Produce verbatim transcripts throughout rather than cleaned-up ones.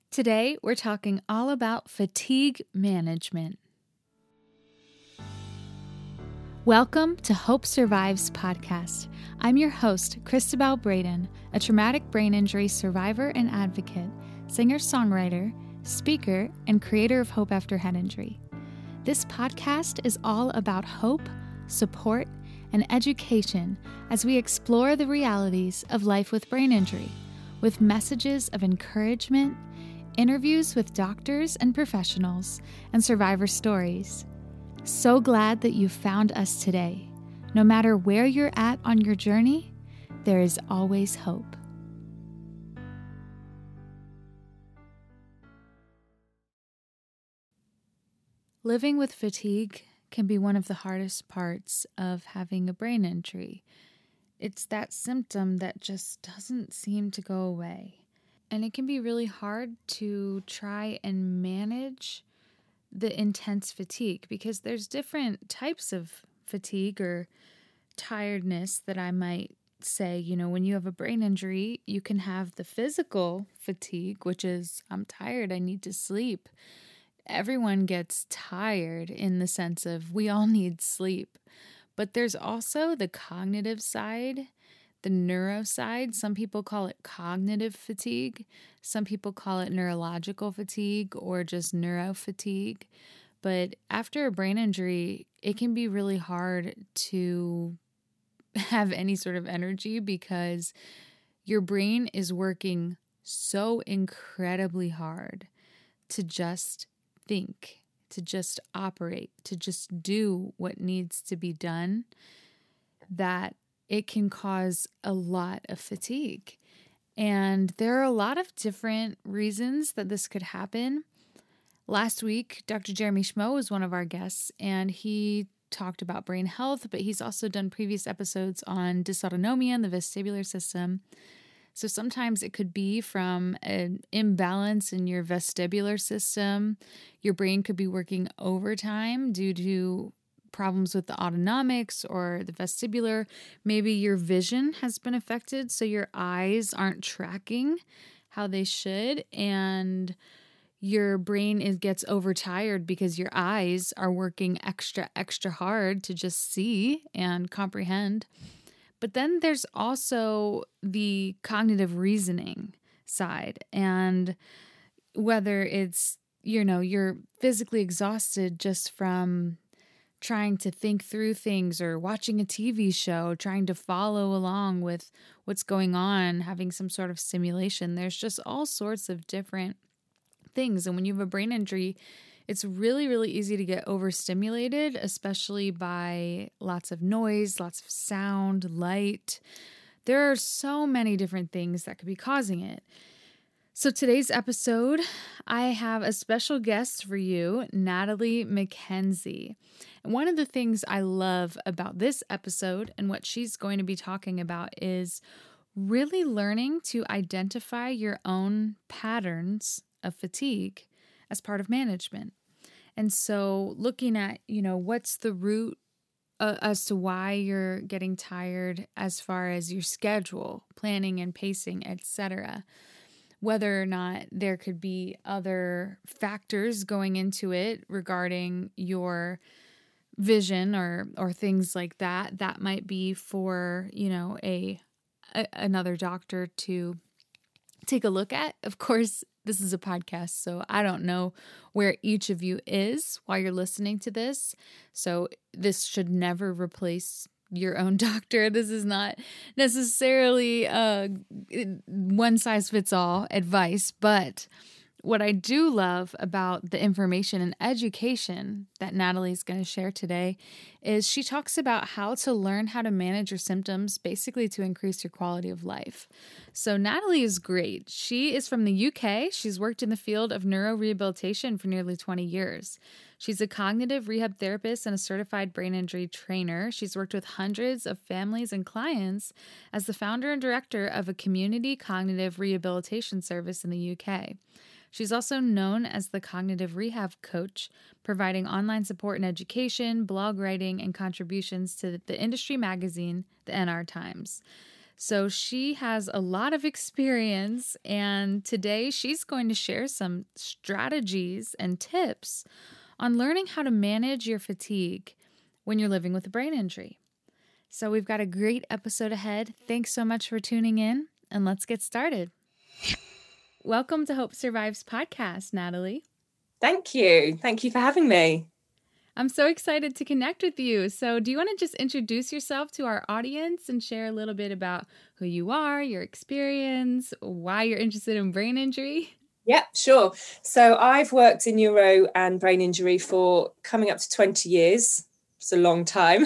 Today, we're talking all about fatigue management. Welcome to Hope Survives podcast. I'm your host, Christabel Braden, a traumatic brain injury survivor and advocate, singer-songwriter, speaker, and creator of Hope After Head Injury. This podcast is all about hope, support, and education as we explore the realities of life with brain injury, with messages of encouragement, interviews with doctors and professionals, and survivor stories. So glad that you found us today. No matter where you're at on your journey, there is always hope. Living with fatigue can be one of the hardest parts of having a brain injury. It's that symptom that just doesn't seem to go away. And it can be really hard to try and manage the intense fatigue because there's different types of fatigue or tiredness that I might say. You know, when you have a brain injury, you can have the physical fatigue, which is, I'm tired, I need to sleep. Everyone gets tired in the sense of we all need sleep. But there's also the cognitive side, the neuro side. Some people call it cognitive fatigue. Some people call it neurological fatigue or just neuro fatigue. But after a brain injury, it can be really hard to have any sort of energy because your brain is working so incredibly hard to just think, to just operate, to just do what needs to be done, that it can cause a lot of fatigue. And there are a lot of different reasons that this could happen. Last week, Doctor Jeremy Schmo was one of our guests, and he talked about brain health, but he's also done previous episodes on dysautonomia and the vestibular system. So sometimes it could be from an imbalance in your vestibular system. Your brain could be working overtime due to problems with the autonomics or the vestibular. Maybe your vision has been affected, so your eyes aren't tracking how they should, and your brain is, gets overtired because your eyes are working extra, extra hard to just see and comprehend. But then there's also the cognitive reasoning side, and whether it's, you know, you're physically exhausted just from trying to think through things or watching a T V show, trying to follow along with what's going on, having some sort of stimulation. There's just all sorts of different things. And when you have a brain injury, it's really, really easy to get overstimulated, especially by lots of noise, lots of sound, light. There are so many different things that could be causing it. So today's episode, I have a special guest for you, Natalie McKenzie. And one of the things I love about this episode and what she's going to be talking about is really learning to identify your own patterns of fatigue as part of management. And so looking at, you know, what's the root uh, as to why you're getting tired as far as your schedule, planning and pacing, et cetera. Whether or not there could be other factors going into it regarding your vision or or things like that, that might be for, you know, a, a another doctor to take a look at. Of course, this is a podcast, so I don't know where each of you is while you're listening to this. So this should never replace your own doctor. This is not necessarily uh, one size fits all advice, but what I do love about the information and education that Natalie's going to share today is she talks about how to learn how to manage your symptoms, basically to increase your quality of life. So Natalie is great. She is from the U K. She's worked in the field of neurorehabilitation for nearly twenty years. She's a cognitive rehab therapist and a certified brain injury trainer. She's worked with hundreds of families and clients as the founder and director of a community cognitive rehabilitation service in the U K. She's also known as the cognitive rehab coach, providing online support and education, blog writing, and contributions to the industry magazine, the N R Times. So she has a lot of experience, and today she's going to share some strategies and tips on learning how to manage your fatigue when you're living with a brain injury. So we've got a great episode ahead. Thanks so much for tuning in, and let's get started. Welcome to Hope Survives podcast, Natalie. Thank you. Thank you for having me. I'm so excited to connect with you. So do you want to just introduce yourself to our audience and share a little bit about who you are, your experience, why you're interested in brain injury? Yeah, sure. So I've worked in neuro and brain injury for coming up to twenty years. It's a long time.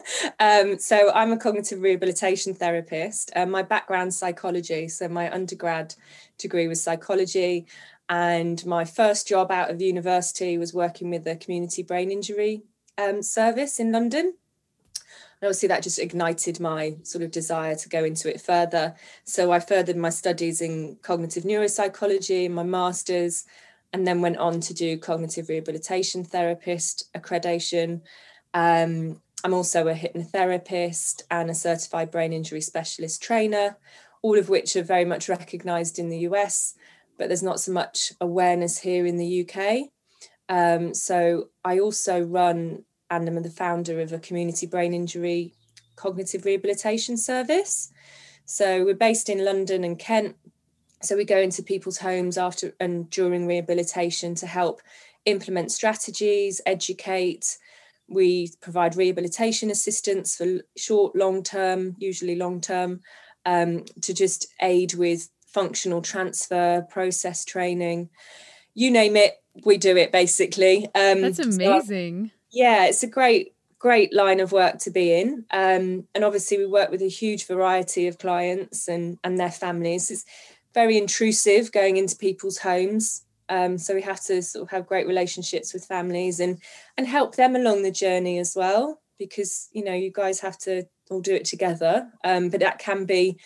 um, so I'm a cognitive rehabilitation therapist. Um, my background's psychology. So my undergrad degree was psychology. And my first job out of university was working with a community brain injury um, service in London. And obviously that just ignited my sort of desire to go into it further. So I furthered my studies in cognitive neuropsychology, my master's, and then went on to do cognitive rehabilitation therapist accreditation. Um, I'm also a hypnotherapist and a certified brain injury specialist trainer, all of which are very much recognised in the U S, but there's not so much awareness here in the U K. Um, so I also run and I'm the founder of a community brain injury cognitive rehabilitation service. So we're based in London and Kent. So we go into people's homes after and during rehabilitation to help implement strategies, educate. We provide rehabilitation assistance for short, long term, usually long term, um, to just aid with functional transfer, process training, you name it, we do it basically. Um, That's amazing. So, yeah, it's a great, great line of work to be in. Um, and obviously we work with a huge variety of clients and, and their families. It's very intrusive going into people's homes. Um, so we have to sort of have great relationships with families and, and help them along the journey as well, because, you know, you guys have to all do it together. Um, but that can be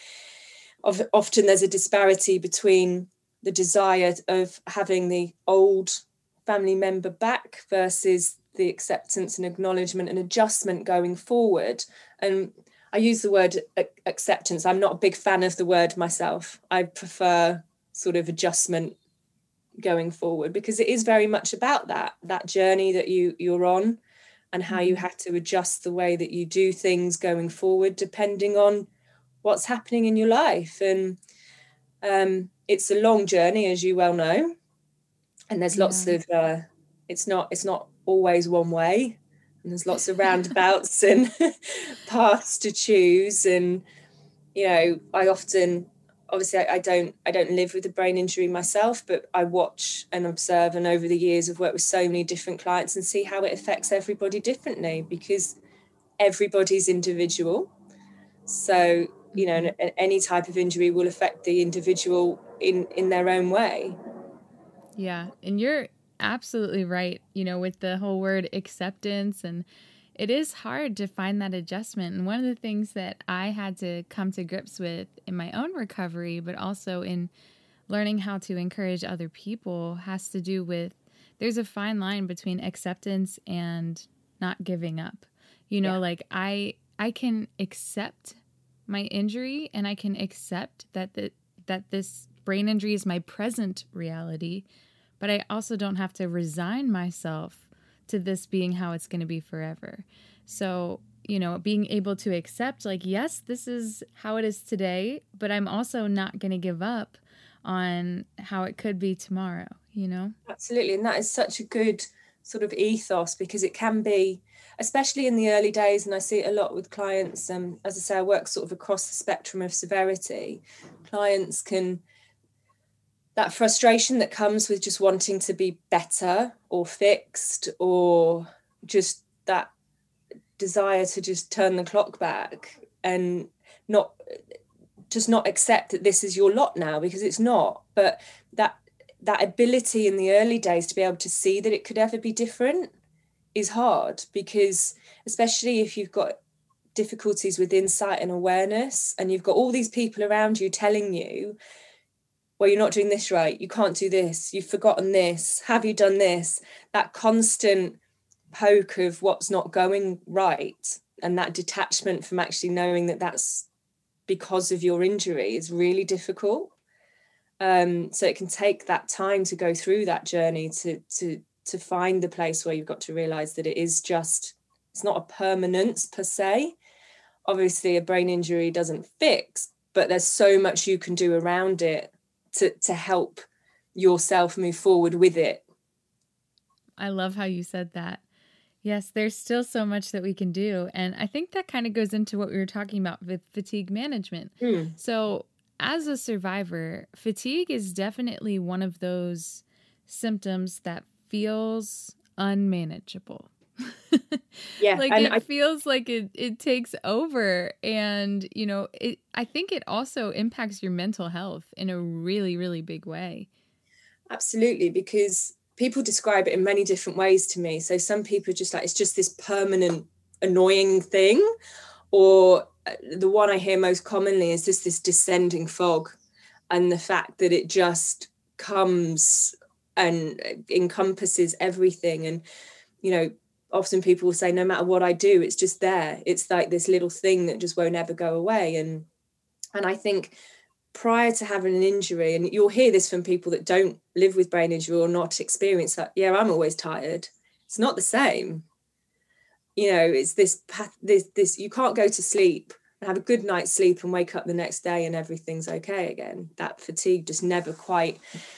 Often there's a disparity between the desire of having the old family member back versus the acceptance and acknowledgement and adjustment going forward. And I use the word acceptance. I'm not a big fan of the word myself. I prefer sort of adjustment going forward, because it is very much about that, that journey that you, you're on and how you have to adjust the way that you do things going forward, depending on what's happening in your life. And um, it's a long journey, as you well know, and there's yeah. lots of uh, it's not it's not always one way, and there's lots of roundabouts and paths to choose. And you know, I often obviously I, I don't I don't live with a brain injury myself, but I watch and observe, and over the years I've worked with so many different clients and see how it affects everybody differently, because everybody's individual. So you know, any type of injury will affect the individual in, in their own way. Yeah. And you're absolutely right, you know, with the whole word acceptance, and it is hard to find that adjustment. And one of the things that I had to come to grips with in my own recovery, but also in learning how to encourage other people, has to do with, there's a fine line between acceptance and not giving up. You know, yeah. like I, I can accept my injury, and I can accept that the, that this brain injury is my present reality, but I also don't have to resign myself to this being how it's going to be forever. So, you know, being able to accept, like, yes, this is how it is today, but I'm also not going to give up on how it could be tomorrow, you know? Absolutely. And that is such a good sort of ethos, because it can be, especially in the early days, and I see it a lot with clients, um, as I say, I work sort of across the spectrum of severity. Clients can, that frustration that comes with just wanting to be better or fixed, or just that desire to just turn the clock back and not, just not accept that this is your lot now, because it's not. But that that ability in the early days to be able to see that it could ever be different is hard, because especially if you've got difficulties with insight and awareness, and you've got all these people around you telling you, well, you're not doing this right, you can't do this, you've forgotten this, have you done this, that constant poke of what's not going right, and that detachment from actually knowing that that's because of your injury is really difficult. Um, so it can take that time to go through that journey to to to find the place where you've got to realize that it is just, it's not a permanence per se. Obviously, a brain injury doesn't fix, but there's so much you can do around it to to help yourself move forward with it. I love how you said that. Yes, there's still so much that we can do. And I think that kind of goes into what we were talking about with fatigue management. Mm. So as a survivor, fatigue is definitely one of those symptoms that feels unmanageable. Yeah. Like and it I, feels like it, it takes over. And, you know, it, I think it also impacts your mental health in a really, really big way. Absolutely, because people describe it in many different ways to me. So some people are just like, it's just this permanent annoying thing. Or the one I hear most commonly is just this descending fog, and the fact that it just comes and encompasses everything. And, you know, often people will say, no matter what I do, it's just there. It's like this little thing that just won't ever go away. And and I think prior to having an injury, and you'll hear this from people that don't live with brain injury or not experience that, yeah, I'm always tired. It's not the same. You know, it's this path, this, this, you can't go to sleep and have a good night's sleep and wake up the next day and everything's okay again. That fatigue just never quite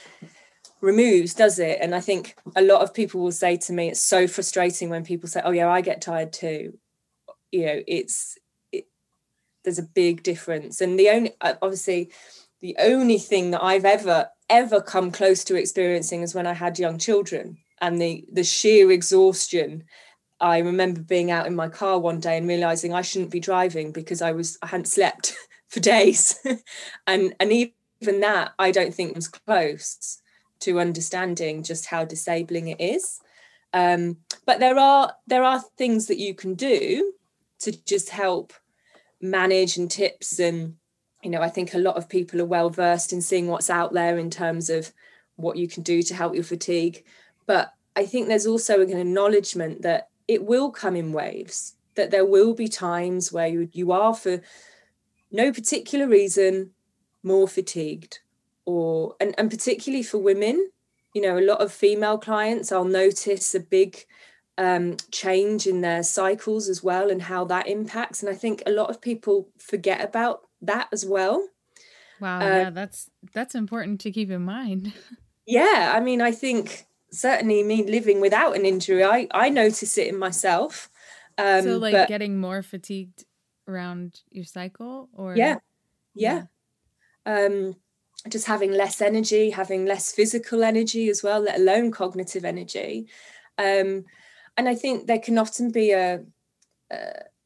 removes, does it? And I think a lot of people will say to me, it's so frustrating when people say, oh yeah, I get tired too. You know, it's, it, there's a big difference. And the only, obviously, the only thing that I've ever, ever come close to experiencing is when I had young children, and the, the sheer exhaustion. I remember being out in my car one day and realizing I shouldn't be driving because I was, I hadn't slept for days. and, and even that, I don't think was close to understanding just how disabling it is. Um, but there are, there are things that you can do to just help manage, and tips. And, you know, I think a lot of people are well versed in seeing what's out there in terms of what you can do to help your fatigue. But I think there's also an acknowledgement that it will come in waves, that there will be times where you, you are, for no particular reason, more fatigued. Or and, and particularly for women, you know, a lot of female clients, I'll notice a big um, change in their cycles as well, and how that impacts. And I think a lot of people forget about that as well. Wow, Uh, yeah, that's that's important to keep in mind. Yeah, I mean, I think certainly me living without an injury, I, I notice it in myself. Um, so like but getting more fatigued around your cycle, or yeah, yeah. yeah. Um, just having less energy, having less physical energy as well, let alone cognitive energy. Um, and I think there can often be a, a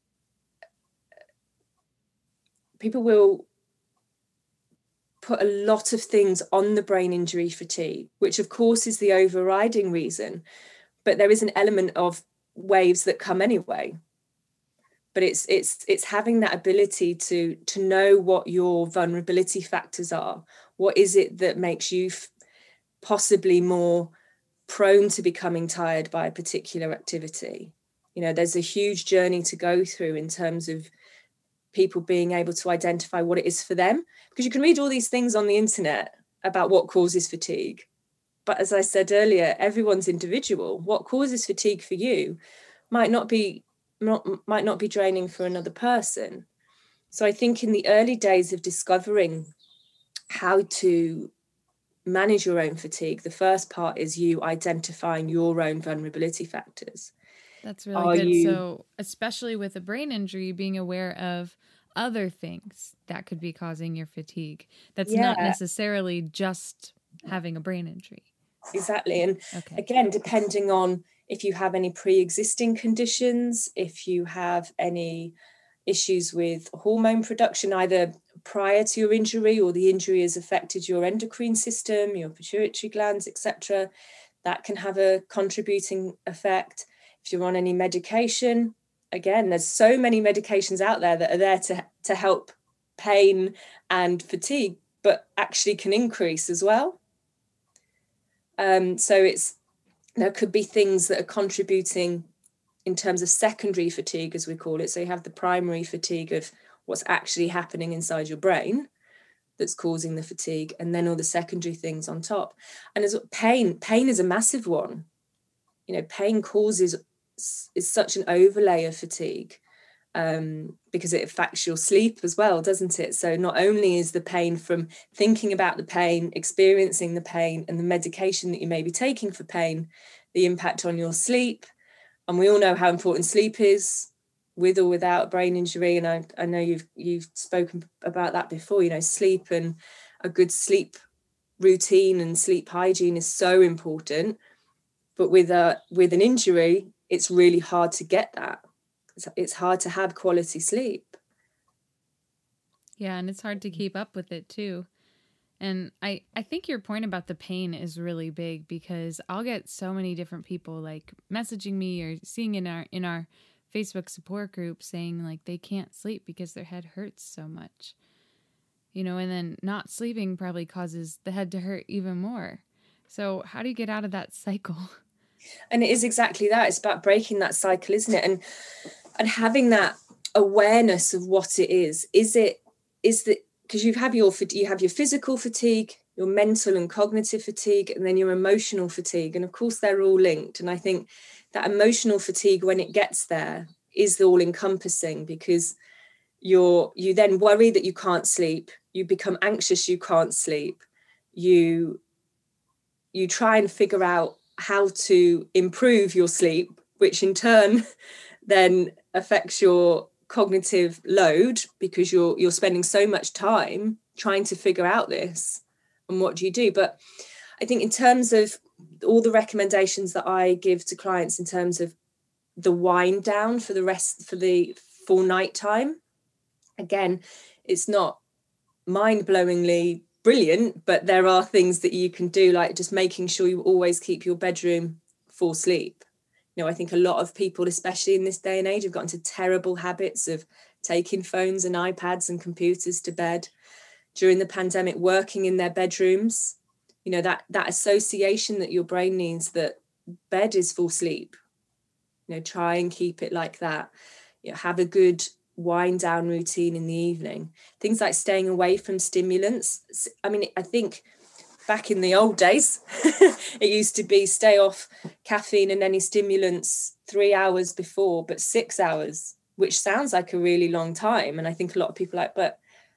people will put a lot of things on the brain injury fatigue, which of course is the overriding reason, but there is an element of waves that come anyway. But it's it's it's having that ability to to know what your vulnerability factors are. What is it that makes you f- possibly more prone to becoming tired by a particular activity? You know, there's a huge journey to go through in terms of people being able to identify what it is for them, because you can read all these things on the internet about what causes fatigue, but as I said earlier, everyone's individual. What causes fatigue for you might not be not, might not be draining for another person. So I think in the early days of discovering how to manage your own fatigue, the first part is you identifying your own vulnerability factors. That's really Are good. you, So especially with a brain injury, being aware of other things that could be causing your fatigue. That's yeah, not necessarily just having a brain injury. Exactly. And okay. Again, depending on if you have any pre-existing conditions, if you have any issues with hormone production, either prior to your injury or the injury has affected your endocrine system, your pituitary glands, et cetera, that can have a contributing effect. If you're on any medication, again, there's so many medications out there that are there to, to help pain and fatigue, but actually can increase as well. Um, so it's there could be things that are contributing in terms of secondary fatigue, as we call it. So you have the primary fatigue of what's actually happening inside your brain that's causing the fatigue, and then all the secondary things on top. And as pain, pain is a massive one. You know, pain causes is such an overlay of fatigue, um, because it affects your sleep as well, doesn't it? So not only is the pain from thinking about the pain, experiencing the pain, and the medication that you may be taking for pain, the impact on your sleep. And we all know how important sleep is, with or without brain injury. And I, I know you've you've spoken about that before. You know, sleep and a good sleep routine and sleep hygiene is so important. But with a with an injury, it's really hard to get that. It's, it's hard to have quality sleep. Yeah, and it's hard to keep up with it too. And I, I think your point about the pain is really big, because I'll get so many different people like messaging me or seeing in our in our Facebook support group saying like they can't sleep because their head hurts so much. You know, and then not sleeping probably causes the head to hurt even more. So how do you get out of that cycle? And it is exactly that. It's about breaking that cycle, isn't it? And and having that awareness of what it is. Is it is that because you have your you have your physical fatigue, your mental and cognitive fatigue, and then your emotional fatigue. And of course, they're all linked. And I think that emotional fatigue, when it gets there, is the all-encompassing, because you're you then worry that you can't sleep. You become anxious, you can't sleep. You you try and figure out how to improve your sleep, which in turn then affects your cognitive load, because you're you're spending so much time trying to figure out this, and what do you do? But I think in terms of all the recommendations that I give to clients in terms of the wind down for the rest for the full night time, again, it's not mind-blowingly brilliant, but there are things that you can do, like just making sure you always keep your bedroom for sleep. You know, I think a lot of people, especially in this day and age, have got into terrible habits of taking phones and iPads and computers to bed during the pandemic, working in their bedrooms. You know, that that association that your brain needs, that bed is for sleep. You know, try and keep it like that. You know, have a good wind down routine in the evening. Things like staying away from stimulants. I mean, I think back in the old days, it used to be stay off caffeine and any stimulants three hours before, but six hours, which sounds like a really long time. And I think a lot of people are like, but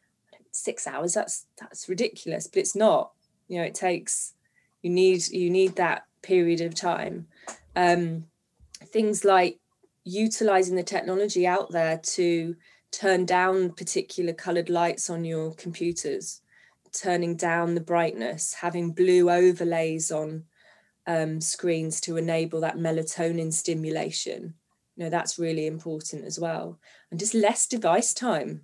six hours, that's that's ridiculous. But it's not. You know, it takes, you need you need that period of time. Um, things like utilizing the technology out there to turn down particular colored lights on your computers, turning down the brightness, having blue overlays on um, screens to enable that melatonin stimulation. You know, that's really important as well. And just less device time.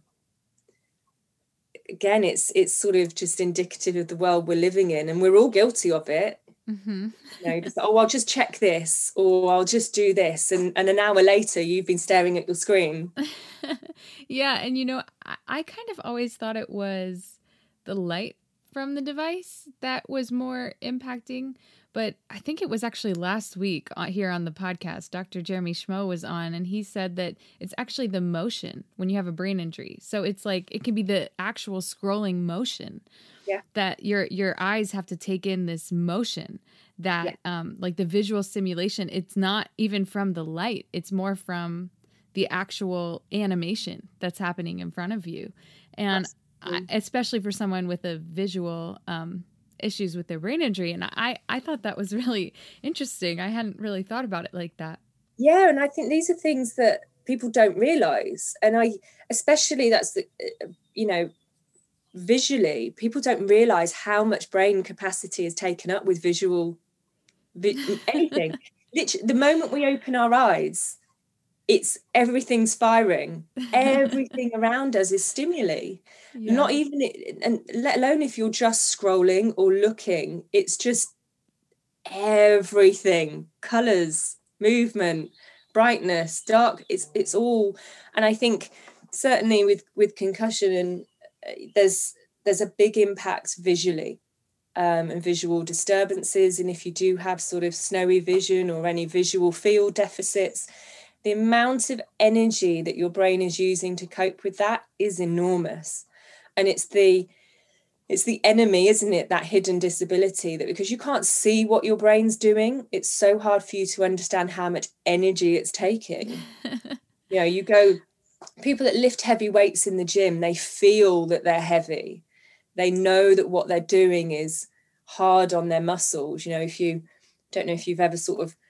Again, it's it's sort of just indicative of the world we're living in, and we're all guilty of it. Mm-hmm. You know, just, oh, I'll just check this, or I'll just do this, and, and an hour later you've been staring at your screen. Yeah, and you know, I, I kind of always thought it was the light from the device that was more impacting, but I think it was actually last week here on the podcast, Doctor Jeremy Schmo was on, and he said that it's actually the motion when you have a brain injury. So it's like, it can be the actual scrolling motion. Yeah. That your your eyes have to take in this motion, that yeah. um, like the visual stimulation, it's not even from the light. It's more from the actual animation that's happening in front of you. And I, especially for someone with a visual um, issues with their brain injury. And I, I thought that was really interesting. I hadn't really thought about it like that. Yeah. And I think these are things that people don't realize. And I, especially that's the, you know, visually, people don't realize how much brain capacity is taken up with visual vi- anything. Literally, the moment we open our eyes, it's everything's firing. Everything around us is stimuli. Yeah. Not even, and let alone if you're just scrolling or looking, it's just everything, colors, movement, brightness, dark. It's it's all. And I think certainly with with concussion, and there's there's a big impact visually, um, and visual disturbances. And if you do have sort of snowy vision or any visual field deficits, the amount of energy that your brain is using to cope with that is enormous. And it's the it's the enemy, isn't it, that hidden disability, that because you can't see what your brain's doing, it's so hard for you to understand how much energy it's taking. You know, you go, people that lift heavy weights in the gym, they feel that they're heavy. They know that what they're doing is hard on their muscles. You know, if you don't know if you've ever sort of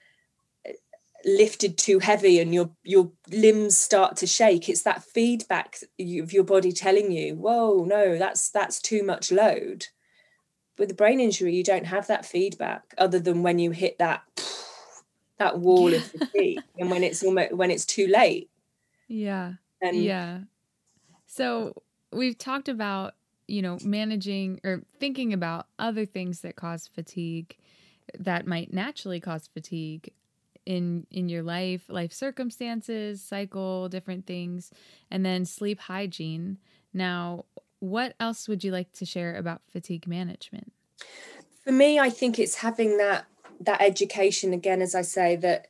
lifted too heavy and your your limbs start to shake, it's that feedback of your body telling you, whoa, no, that's that's too much load. With a brain injury, you don't have that feedback other than when you hit that that wall yeah. of fatigue, and when it's almost when it's too late. Yeah. Um, yeah. So we've talked about, you know, managing or thinking about other things that cause fatigue, that might naturally cause fatigue in in your life, life circumstances, cycle, different things, and then sleep hygiene. Now, what else would you like to share about fatigue management? For me, I think it's having that that education, again, as I say, that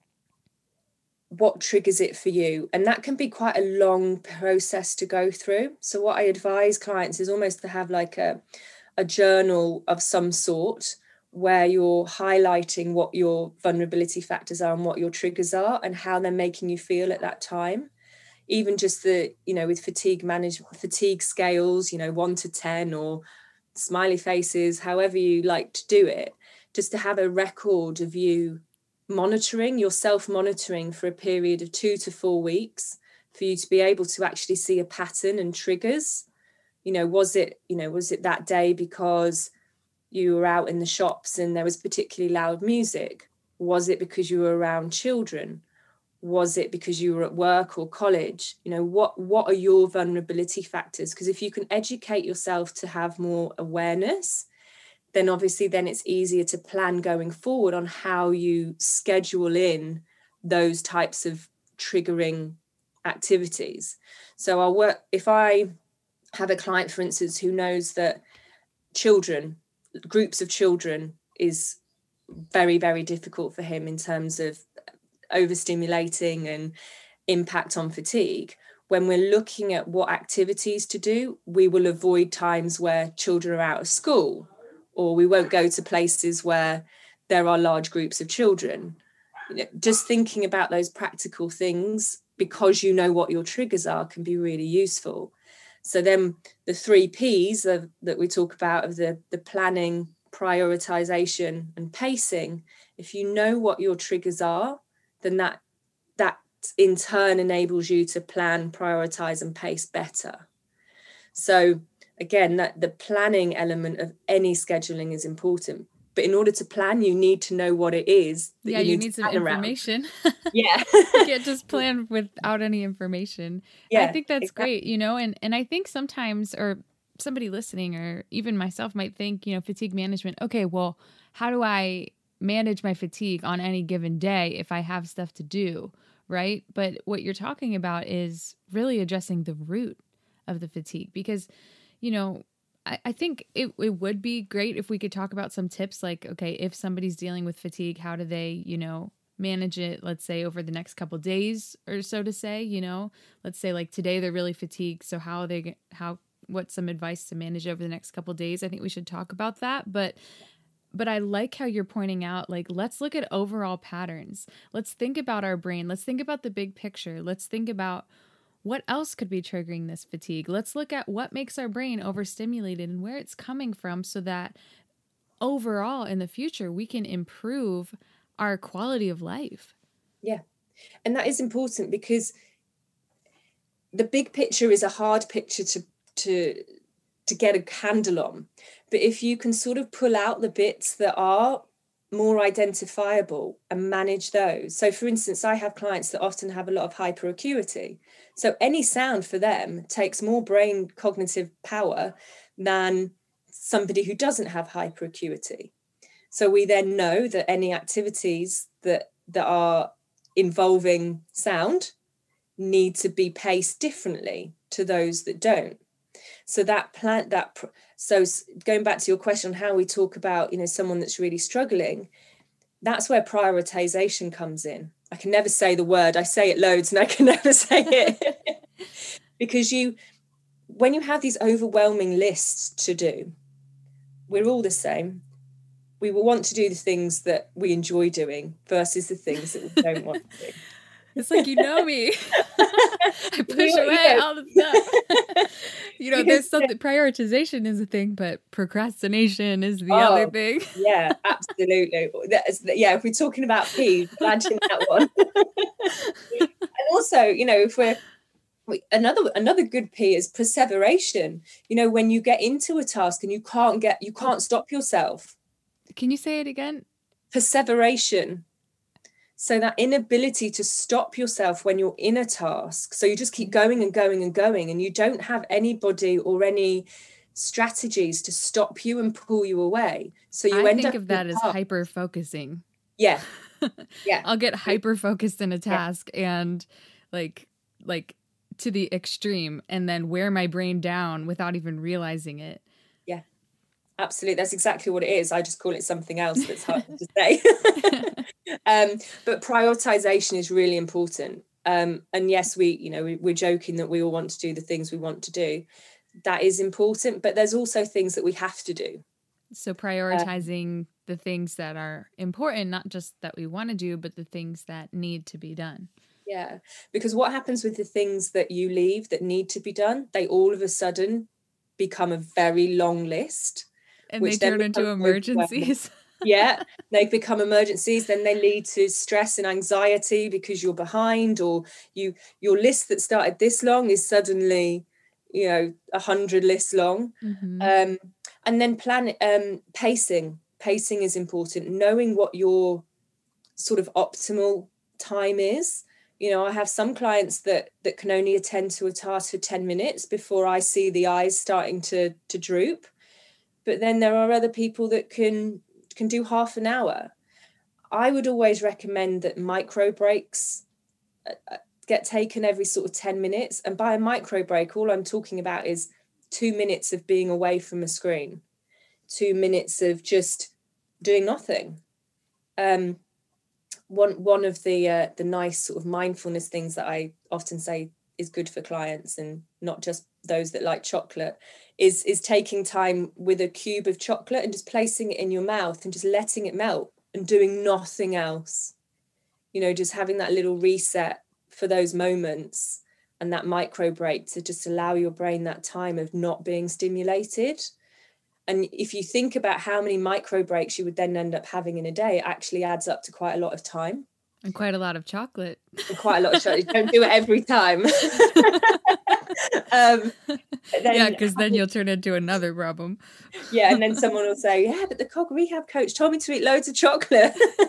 what triggers it for you, and that can be quite a long process to go through. So what I advise clients is almost to have like a a journal of some sort, where you're highlighting what your vulnerability factors are and what your triggers are and how they're making you feel at that time. Even just the, you know, with fatigue management, fatigue scales, you know, one to ten or smiley faces, however you like to do it, just to have a record of you monitoring, your self-monitoring for a period of two to four weeks for you to be able to actually see a pattern and triggers. You know, was it, you know, was it that day because you were out in the shops and there was particularly loud music? Was it because you were around children? Was it because you were at work or college? You know, what what are your vulnerability factors? Because if you can educate yourself to have more awareness, then obviously then it's easier to plan going forward on how you schedule in those types of triggering activities. So I'll work, if I have a client, for instance, who knows that children, groups of children is very, very difficult for him in terms of overstimulating and impact on fatigue. When we're looking at what activities to do, we will avoid times where children are out of school, or we won't go to places where there are large groups of children. You know, just thinking about those practical things, because you know what your triggers are, can be really useful. So then the three P's of, that we talk about, of the, the planning, prioritization and pacing, if you know what your triggers are, then that that in turn enables you to plan, prioritize and pace better. So again, that the planning element of any scheduling is important. But in order to plan, you need to know what it is that yeah, you need, you need some information. Yeah. You can't just plan without any information. Yeah, I think that's exactly. great, you know, and, and I think sometimes, or somebody listening, or even myself might think, you know, fatigue management, okay, well, how do I manage my fatigue on any given day if I have stuff to do, right? But what you're talking about is really addressing the root of the fatigue, because, you know, I, I think it, it would be great if we could talk about some tips, like, okay, if somebody's dealing with fatigue, how do they, you know, manage it, let's say over the next couple days or so, to say, you know, let's say like today they're really fatigued. So how are they, how, what's some advice to manage over the next couple days? I think we should talk about that. But But I like how you're pointing out, like, let's look at overall patterns. Let's think about our brain. Let's think about the big picture. Let's think about what else could be triggering this fatigue. Let's look at what makes our brain overstimulated and where it's coming from, so that overall in the future, we can improve our quality of life. Yeah. And that is important, because the big picture is a hard picture to, to, to get a handle on. But if you can sort of pull out the bits that are more identifiable and manage those. So for instance, I have clients that often have a lot of hyperacuity. So any sound for them takes more brain cognitive power than somebody who doesn't have hyperacuity. So we then know that any activities that, that are involving sound need to be paced differently to those that don't. So that plan that so going back to your question on how we talk about, you know, someone that's really struggling, that's where prioritization comes in. I can never say the word. I say it loads and I can never say it. Because you, when you have these overwhelming lists to do, we're all the same. We will want to do the things that we enjoy doing versus the things that we don't want to do. It's like, you know me. I push you, away you know. all the stuff. You know, because there's something, prioritization is a thing, but procrastination is the oh, other thing. Yeah, absolutely. That's, yeah, if we're talking about peas, imagine that one. And also, you know, if we're, we, another another good P is perseveration. You know, when you get into a task and you can't get, you can't stop yourself. Can you say it again? Perseveration. So that inability to stop yourself when you're in a task. So you just keep going and going and going, and you don't have anybody or any strategies to stop you and pull you away. So you I end think up of that as hyper focusing. Yeah. Yeah. I'll get hyper focused in a task yeah. and like like to the extreme, and then wear my brain down without even realizing it. Yeah. Absolutely. That's exactly what it is. I just call it something else that's hard to say. um, but prioritization is really important. Um, and yes, we, you know, we, we're joking that we all want to do the things we want to do. That is important, but there's also things that we have to do. So prioritizing um, the things that are important, not just that we want to do, but the things that need to be done. Yeah. Because what happens with the things that you leave that need to be done, they all of a sudden become a very long list. And they turn into emergencies. Yeah, they become emergencies. Then they lead to stress and anxiety because you're behind, or you your list that started this long is suddenly, you know, a hundred lists long. Mm-hmm. Um, and then plan um, pacing. Pacing is important. Knowing what your sort of optimal time is. You know, I have some clients that that can only attend to a task for ten minutes before I see the eyes starting to to droop. But then there are other people that can can do half an hour. I would always recommend that micro breaks get taken every sort of ten minutes. And by a micro break, all I'm talking about is two minutes of being away from a screen, two minutes of just doing nothing. Um, one one of the uh, the nice sort of mindfulness things that I often say is good for clients, and not just those that like chocolate, is is taking time with a cube of chocolate and just placing it in your mouth and just letting it melt and doing nothing else. You know, just having that little reset for those moments and that micro break to just allow your brain that time of not being stimulated. And if you think about how many micro breaks you would then end up having in a day, it actually adds up to quite a lot of time. And quite a lot of chocolate. And quite a lot of chocolate. Don't do it every time. um, then, yeah, because then you'll turn into another problem. Yeah, and then someone will say, yeah, but the Cog Rehab coach told me to eat loads of chocolate.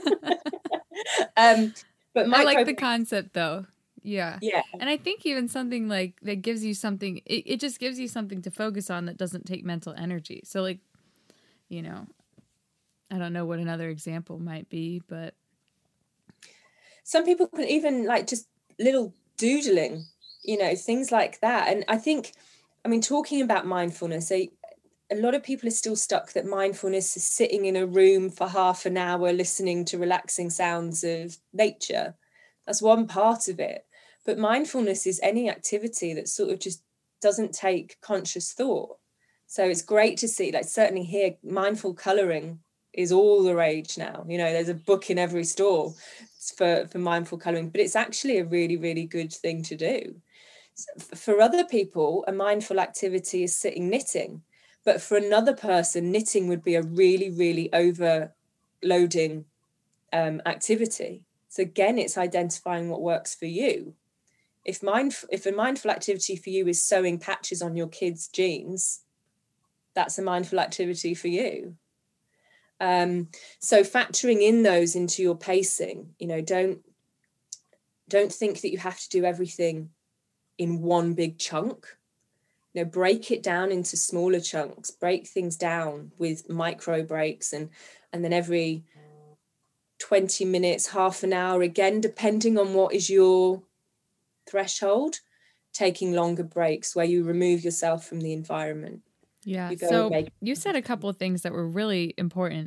um, but micro- I like the concept, though. Yeah. Yeah. And I think even something like that gives you something, it, it just gives you something to focus on that doesn't take mental energy. So, like, you know, I don't know what another example might be, but some people can even like just little doodling, you know, things like that. And I think, I mean, talking about mindfulness, a, a lot of people are still stuck that mindfulness is sitting in a room for half an hour listening to relaxing sounds of nature. That's one part of it. But mindfulness is any activity that sort of just doesn't take conscious thought. So it's great to see, like certainly here, mindful colouring is all the rage now. You know, there's a book in every store for, for mindful colouring, but it's actually a really, really good thing to do. For other people, a mindful activity is sitting knitting. But for another person, knitting would be a really, really overloading um, activity. So again, it's identifying what works for you. If mind, if a mindful activity for you is sewing patches on your kids' jeans, that's a mindful activity for you. Um, so factoring in those into your pacing, you know, don't don't think that you have to do everything in one big chunk. You know, break it down into smaller chunks, break things down with micro breaks, and and then every twenty minutes, half an hour, again, depending on what is your threshold, taking longer breaks where you remove yourself from the environment. Yeah. You so away. You said a couple of things that were really important.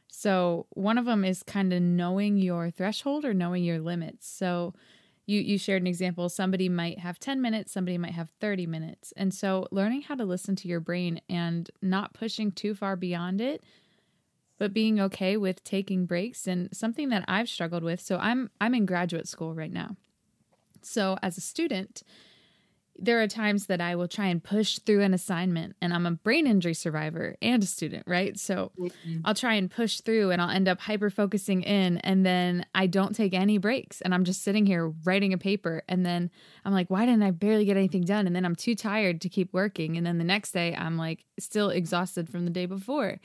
So one of them is kind of knowing your threshold or knowing your limits. So you you shared an example. Somebody might have ten minutes, somebody might have thirty minutes. And so learning how to listen to your brain and not pushing too far beyond it, but being okay with taking breaks, and something that I've struggled with. So I'm I'm in graduate school right now. So as a student, there are times that I will try and push through an assignment, and I'm a brain injury survivor and a student, right? So mm-hmm. I'll try and push through and I'll end up hyper focusing in, and then I don't take any breaks and I'm just sitting here writing a paper. And then I'm like, why didn't I barely get anything done? And then I'm too tired to keep working. And then the next day I'm like still exhausted from the day before.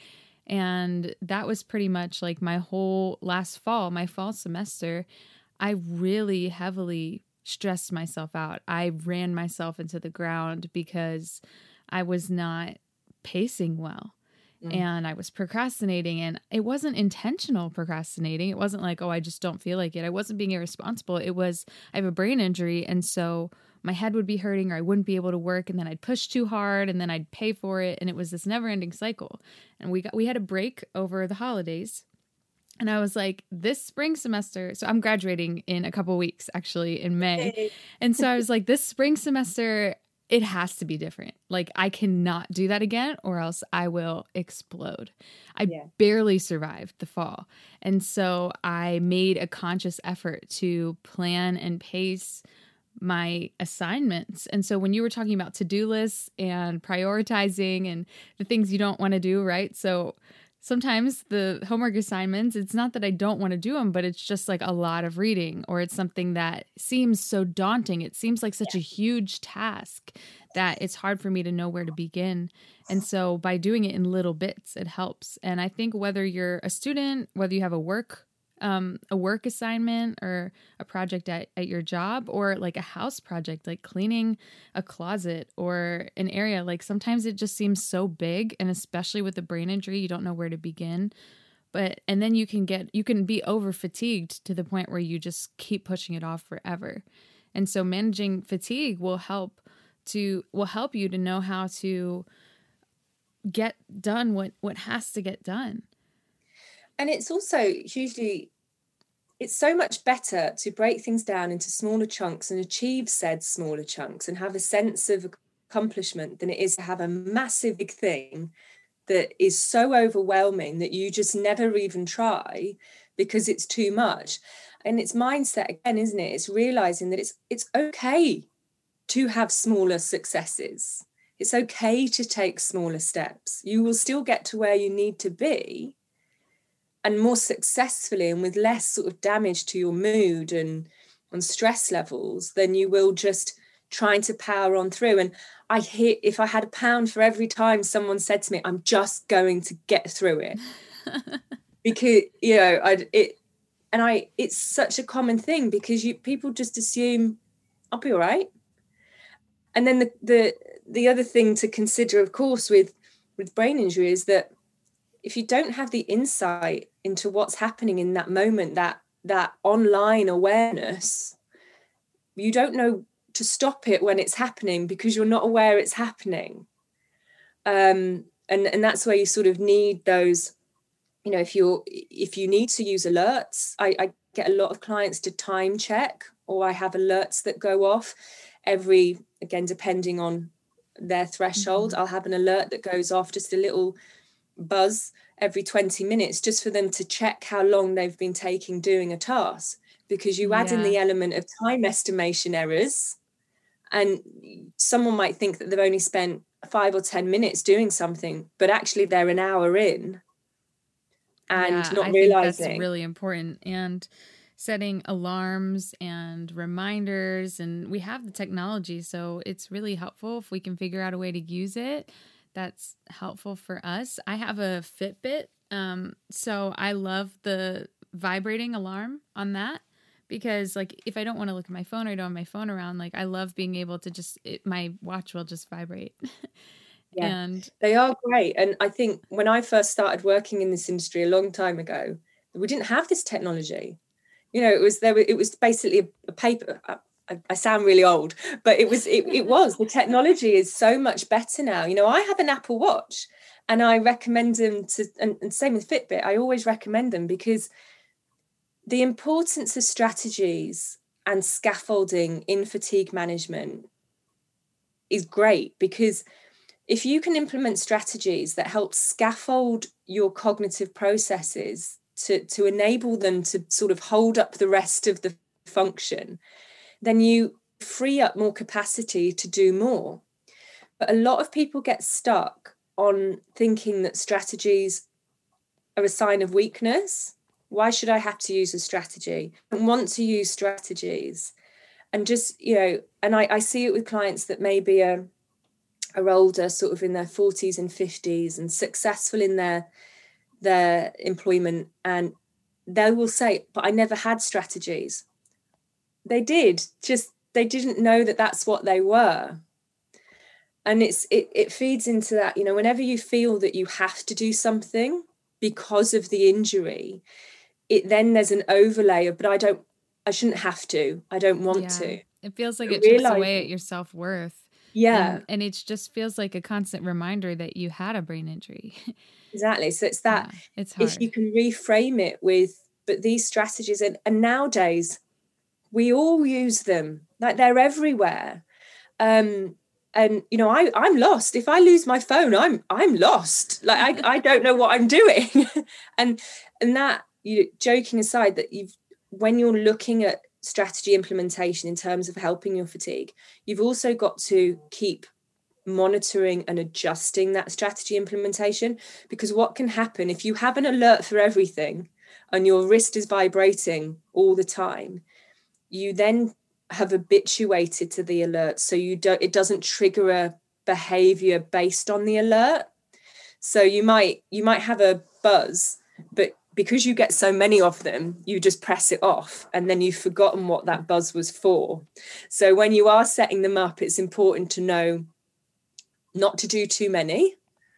And that was pretty much like my whole last fall, my fall semester. I really heavily stressed myself out. I ran myself into the ground because I was not pacing well. Mm. And I was procrastinating, and it wasn't intentional procrastinating. It wasn't like, oh, I just don't feel like it. I wasn't being irresponsible. It was, I have a brain injury. And so my head would be hurting, or I wouldn't be able to work. And then I'd push too hard, and then I'd pay for it. And it was this never ending cycle. And we got, we had a break over the holidays. And I was like, this spring semester, so I'm graduating in a couple weeks, actually, in May. Hey. And so I was like, this spring semester, it has to be different. Like, I cannot do that again, or else I will explode. I yeah. barely survived the fall. And so I made a conscious effort to plan and pace my assignments. And so when you were talking about to-do lists and prioritizing and the things you don't want to do, right? So sometimes the homework assignments, it's not that I don't want to do them, but it's just like a lot of reading, or it's something that seems so daunting. It seems like such yeah. a huge task that it's hard for me to know where to begin. And so by doing it in little bits, it helps. And I think whether you're a student, whether you have a work Um, a work assignment or a project at, at your job, or like a house project, like cleaning a closet or an area, like sometimes it just seems so big, and especially with the brain injury, you don't know where to begin. But, and then you can get, you can be over fatigued to the point where you just keep pushing it off forever. And so managing fatigue will help to, will help you to know how to get done what, what has to get done. And it's also hugely, it's so much better to break things down into smaller chunks and achieve said smaller chunks and have a sense of accomplishment than it is to have a massive big thing that is so overwhelming that you just never even try because it's too much. And it's mindset again, isn't it? It's realizing that it's it's okay to have smaller successes. It's okay to take smaller steps. You will still get to where you need to be, and more successfully and with less sort of damage to your mood and on stress levels than you will just trying to power on through. And I hear, if I had a pound for every time someone said to me, I'm just going to get through it. Because, you know, I it and I it's such a common thing, because you people just assume I'll be all right. And then the the the other thing to consider, of course, with with brain injury is that if you don't have the insight into what's happening in that moment, that that online awareness, you don't know to stop it when it's happening because you're not aware it's happening. Um, and, and that's where you sort of need those, you know, if you're if you need to use alerts, I, I get a lot of clients to time check, or I have alerts that go off every, again, depending on their threshold, mm-hmm. I'll have an alert that goes off, just a little buzz every twenty minutes, just for them to check how long they've been taking doing a task, because you add yeah. in the element of time estimation errors, and someone might think that they've only spent five or ten minutes doing something, but actually they're an hour in and yeah, not I realizing. Think that's really important. And setting alarms and reminders, and we have the technology, so it's really helpful if we can figure out a way to use it. That's helpful for us. I have a Fitbit, um, so I love the vibrating alarm on that, because like if I don't want to look at my phone or I don't have my phone around, like I love being able to just, it, my watch will just vibrate. Yeah, and they are great. And I think when I first started working in this industry a long time ago, we didn't have this technology. You know, it was there. It was basically a, a paper. I, I sound really old, but it was. It, it was. The technology is so much better now. You know, I have an Apple Watch, And I recommend them to, and, and same with Fitbit, I always recommend them because the importance of strategies and scaffolding in fatigue management is great, because if you can implement strategies that help scaffold your cognitive processes to, to enable them to sort of hold up the rest of the function, then you free up more capacity to do more. But a lot of people get stuck on thinking that strategies are a sign of weakness. Why should I have to use a strategy? I want to use strategies. And just, you know, and I, I see it with clients that maybe are, are older, sort of in their forties and fifties and successful in their, their employment. And they will say, but I never had strategies. They did, just they didn't know that that's what they were. And it's it, it feeds into that, you know, whenever you feel that you have to do something because of the injury, it then there's an overlay of, but I don't, I shouldn't have to, I don't want yeah. to. It feels like it Realize, chips away at your self-worth. Yeah. And, and it just feels like a constant reminder that you had a brain injury. Exactly. So it's that, yeah, it's hard. If you can reframe it with, but these strategies, and, and nowadays we all use them, like they're everywhere. Um, and, you know, I, I'm lost. If I lose my phone, I'm, I'm lost. Like, I, I don't know what I'm doing. and, and that, you know, joking aside, that you've, when you're looking at strategy implementation in terms of helping your fatigue, you've also got to keep monitoring and adjusting that strategy implementation, because what can happen if you have an alert for everything and your wrist is vibrating all the time, you then have habituated to the alert, so you don't, it doesn't trigger a behavior based on the alert. So you might you might have a buzz, but because you get so many of them, you just press it off, and then you've forgotten what that buzz was for. So when you are setting them up, it's important to know not to do too many.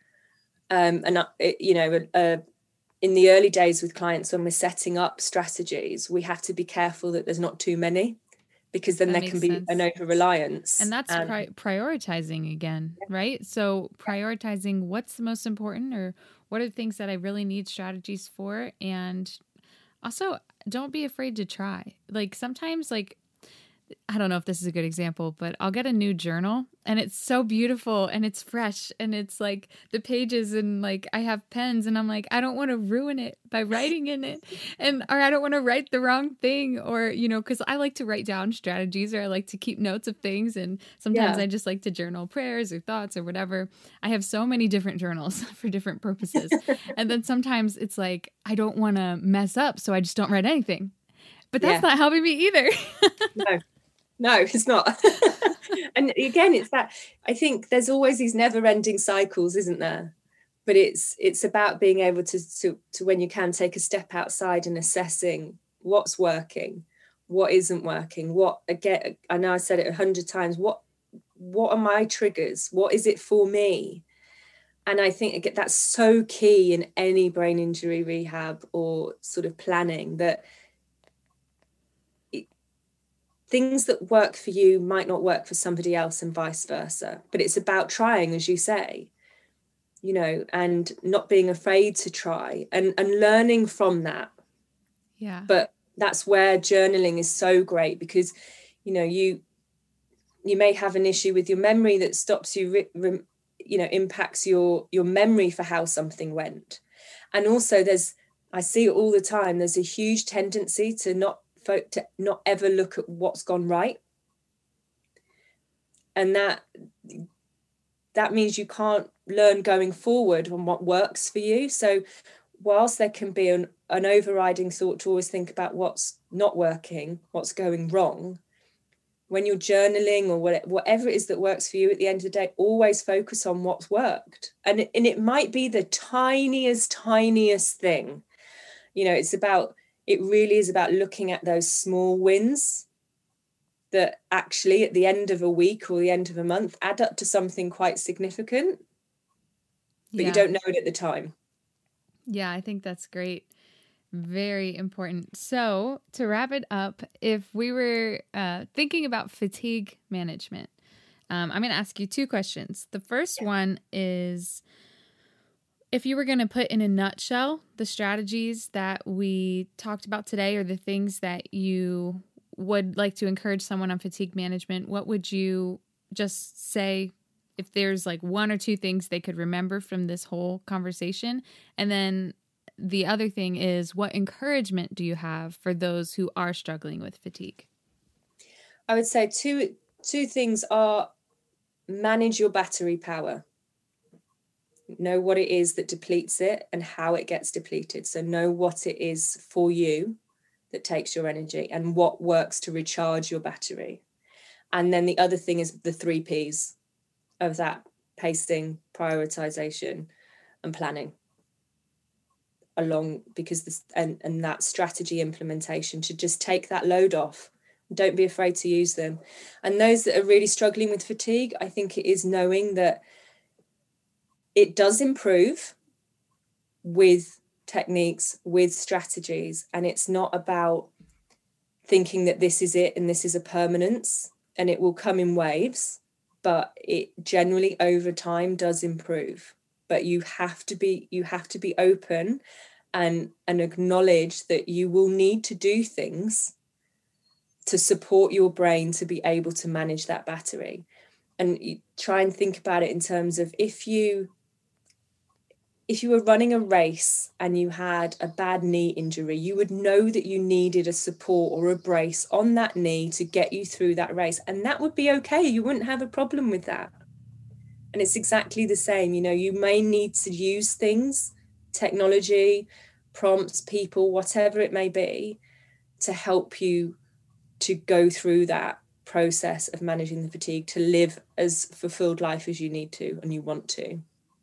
Um, and uh, it, you know, uh, in the early days with clients, when we're setting up strategies, we have to be careful that there's not too many, because then that there can be sense. an over-reliance. And that's um, pri- prioritizing again, right? So prioritizing what's the most important, or what are the things that I really need strategies for? And also, don't be afraid to try. Like sometimes, like, I don't know if this is a good example, but I'll get a new journal and it's so beautiful and it's fresh and it's like the pages, and like I have pens and I'm like, I don't want to ruin it by writing in it, and or I don't want to write the wrong thing, or, you know, because I like to write down strategies, or I like to keep notes of things, and sometimes yeah. I just like to journal prayers or thoughts or whatever. I have so many different journals for different purposes. And then sometimes it's like, I don't want to mess up, so I just don't write anything. But that's yeah. not helping me either. No. No, it's not. And again, it's that, I think there's always these never-ending cycles, isn't there? But it's it's about being able to, to, to when you can, take a step outside and assessing what's working, what isn't working, what, again, I know I said it a hundred times, what what are my triggers? What is it for me? And I think again, that's so key in any brain injury rehab or sort of planning, that things that work for you might not work for somebody else, and vice versa. But it's about trying, as you say, you know, and not being afraid to try, and, and learning from that. Yeah. But that's where journaling is so great, because, you know, you you may have an issue with your memory that stops you, re, re, you know, impacts your your memory for how something went. And also there's, I see it all the time, there's a huge tendency to not to not ever look at what's gone right, and that that means you can't learn going forward on what works for you. So whilst there can be an, an overriding thought to always think about what's not working, what's going wrong, when you're journaling or whatever it is that works for you, at the end of the day, always focus on what's worked. And it, and it might be the tiniest tiniest thing. You know, it's about It really is about looking at those small wins that actually at the end of a week or the end of a month add up to something quite significant, but yeah. you don't know it at the time. Yeah, I think that's great. Very important. So to wrap it up, if we were uh, thinking about fatigue management, um, I'm going to ask you two questions. The first yeah. one is, if you were going to put in a nutshell the strategies that we talked about today, or the things that you would like to encourage someone on fatigue management, what would you just say if there's like one or two things they could remember from this whole conversation? And then the other thing is, what encouragement do you have for those who are struggling with fatigue? I would say two two things are: manage your battery power. Know what it is that depletes it and how it gets depleted. So know what it is for you that takes your energy and what works to recharge your battery. And then the other thing is the three P's of that: pacing, prioritization, and planning. Along because this and, and that strategy implementation to just take that load off. Don't be afraid to use them. And those that are really struggling with fatigue, I think it is knowing that it does improve with techniques, with strategies, and it's not about thinking that this is it and this is a permanence and it will come in waves, but it generally over time does improve. But you have to be you have to be open and and acknowledge that you will need to do things to support your brain to be able to manage that battery. And you try and think about it in terms of if you if you were running a race and you had a bad knee injury, you would know that you needed a support or a brace on that knee to get you through that race, and that would be okay. You wouldn't have a problem with that. And it's exactly the same. You know, you may need to use things, technology, prompts, people, whatever it may be, to help you to go through that process of managing the fatigue, to live as fulfilled life as you need to and you want to.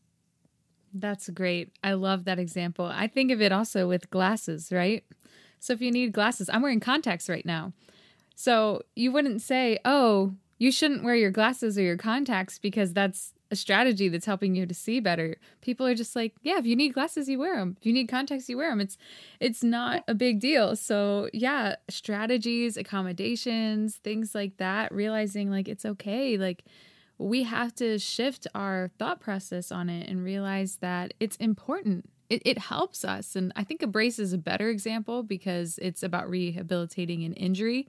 That's great. I love that example. I think of it also with glasses, right? So if you need glasses, I'm wearing contacts right now. So you wouldn't say, oh, you shouldn't wear your glasses or your contacts because that's a strategy that's helping you to see better. People are just like, yeah, if you need glasses, you wear them. If you need contacts, you wear them. It's it's not a big deal. So yeah, strategies, accommodations, things like that, realizing like it's okay. Like we have to shift our thought process on it and realize that it's important. It, it helps us. And I think a brace is a better example because it's about rehabilitating an injury.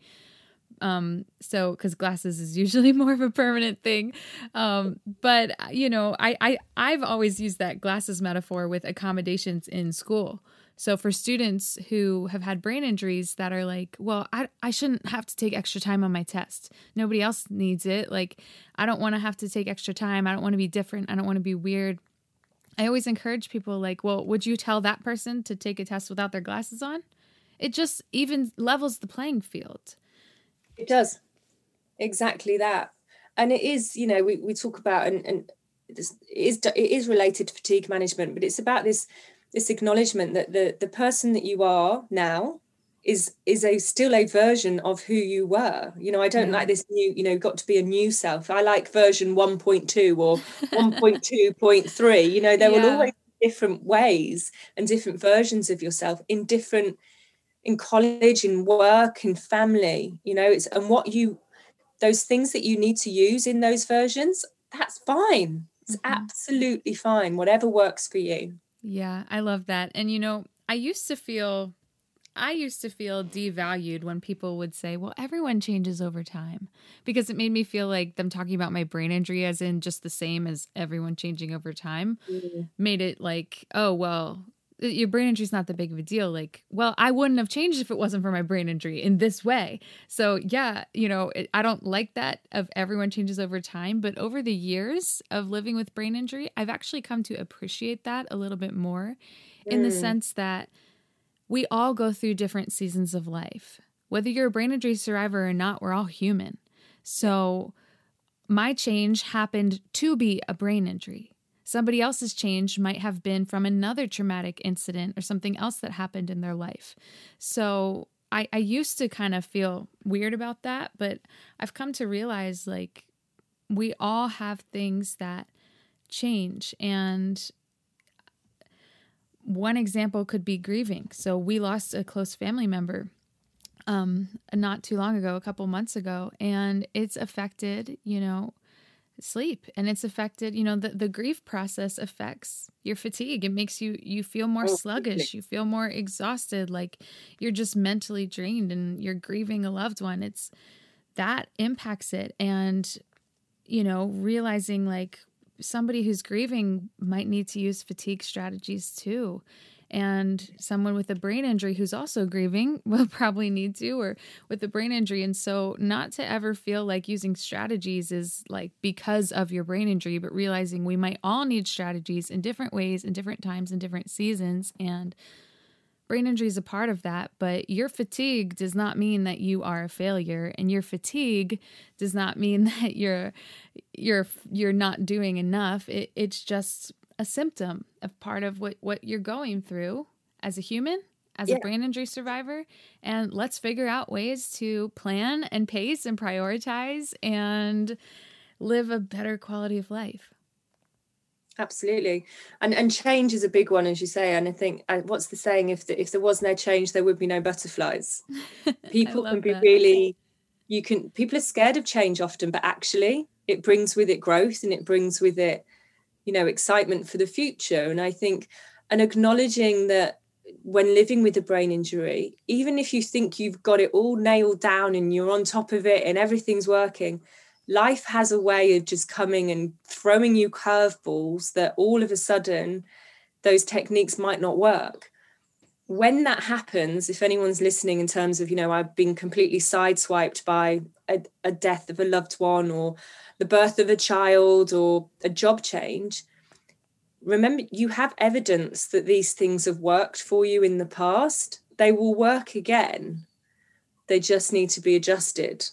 Um, so, cause glasses is usually more of a permanent thing. Um, but you know, I, I, I've always used that glasses metaphor with accommodations in school. So for students who have had brain injuries that are like, well, I, I shouldn't have to take extra time on my test. Nobody else needs it. Like, I don't want to have to take extra time. I don't want to be different. I don't want to be weird. I always encourage people like, well, would you tell that person to take a test without their glasses on? It just even levels the playing field. It does. Exactly that. And it is, you know, we, we talk about, and, and it is, it is related to fatigue management, but it's about this, this acknowledgement that the, the person that you are now is, is a still a version of who you were. You know, I don't yeah. like this new, you know, got to be a new self. I like version one point two or one point two point three. You know, there yeah. will always be different ways and different versions of yourself in different, in college, in work, in family, you know, it's, and what you, those things that you need to use in those versions, that's fine. It's mm-hmm. absolutely fine. Whatever works for you. Yeah, I love that. And, you know, I used to feel, I used to feel devalued when people would say, well, everyone changes over time, because it made me feel like them talking about my brain injury as in just the same as everyone changing over time mm-hmm. made it like, oh, well, your brain injury is not that big of a deal. Like, well, I wouldn't have changed if it wasn't for my brain injury in this way. So yeah, you know, it, I don't like that of everyone changes over time, but over the years of living with brain injury, I've actually come to appreciate that a little bit more mm. in the sense that we all go through different seasons of life. Whether you're a brain injury survivor or not, we're all human. So my change happened to be a brain injury. Somebody else's change might have been from another traumatic incident or something else that happened in their life. So I, I used to kind of feel weird about that, but I've come to realize like we all have things that change. And one example could be grieving. So we lost a close family member um, not too long ago, a couple months ago, and it's affected, you know, sleep, and it's affected, you know, the, the grief process affects your fatigue. It makes you, you feel more oh, sluggish. You feel more exhausted, like you're just mentally drained and you're grieving a loved one. It's that impacts it. And, you know, realizing like somebody who's grieving might need to use fatigue strategies too. And someone with a brain injury who's also grieving will probably need to, or with a brain injury. And so not to ever feel like using strategies is like because of your brain injury, but realizing we might all need strategies in different ways, in different times, in different seasons. And brain injury is a part of that. But your fatigue does not mean that you are a failure. And your fatigue does not mean that you're you're you're not doing enough. It, it's just a symptom of part of what, what you're going through as a human, as yeah. a brain injury survivor. And let's figure out ways to plan and pace and prioritize and live a better quality of life. Absolutely. And and change is a big one, as you say. And I think, uh, what's the saying? If the, if there was no change, there would be no butterflies. People can be that. really, you can, people are scared of change often, but actually it brings with it growth, and it brings with it, you know, excitement for the future. And I think, and acknowledging that when living with a brain injury, even if you think you've got it all nailed down and you're on top of it and everything's working, life has a way of just coming and throwing you curveballs that all of a sudden those techniques might not work. When that happens, if anyone's listening in terms of, you know, I've been completely sideswiped by a, a death of a loved one, or the birth of a child, or a job change, remember, you have evidence that these things have worked for you in the past. They will work again. They just need to be adjusted.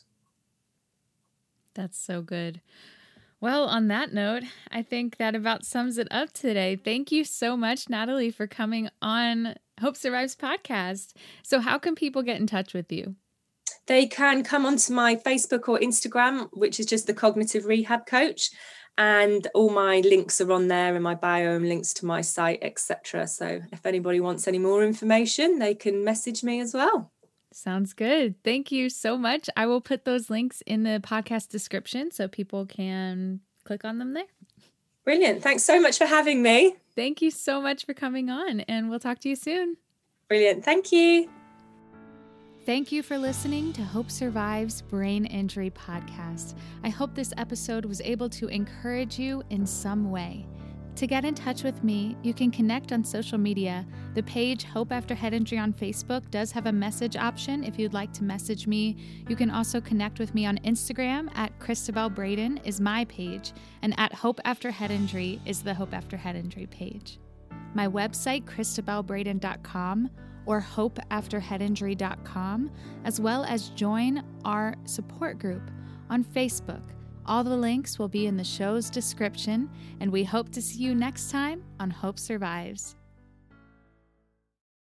That's so good. Well, on that note, I think that about sums it up today. Thank you so much, Natalie, for coming on Hope Survives podcast. So how can people get in touch with you? They can come onto my Facebook or Instagram, which is just the Cognitive Rehab Coach. And all my links are on there in my bio, and links to my site, et cetera. So if anybody wants any more information, they can message me as well. Sounds good. Thank you so much. I will put those links in the podcast description so people can click on them there. Brilliant. Thanks so much for having me. Thank you so much for coming on, and we'll talk to you soon. Brilliant. Thank you. Thank you for listening to Hope Survives Brain Injury Podcast. I hope this episode was able to encourage you in some way. To get in touch with me, you can connect on social media. The page Hope After Head Injury on Facebook does have a message option if you'd like to message me. You can also connect with me on Instagram at Christabel Braden is my page, and at Hope After Head Injury is the Hope After Head Injury page. My website, christabel braden dot com or hope after head injury dot com, as well as join our support group on Facebook. All the links will be in the show's description, and we hope to see you next time on Hope Survives.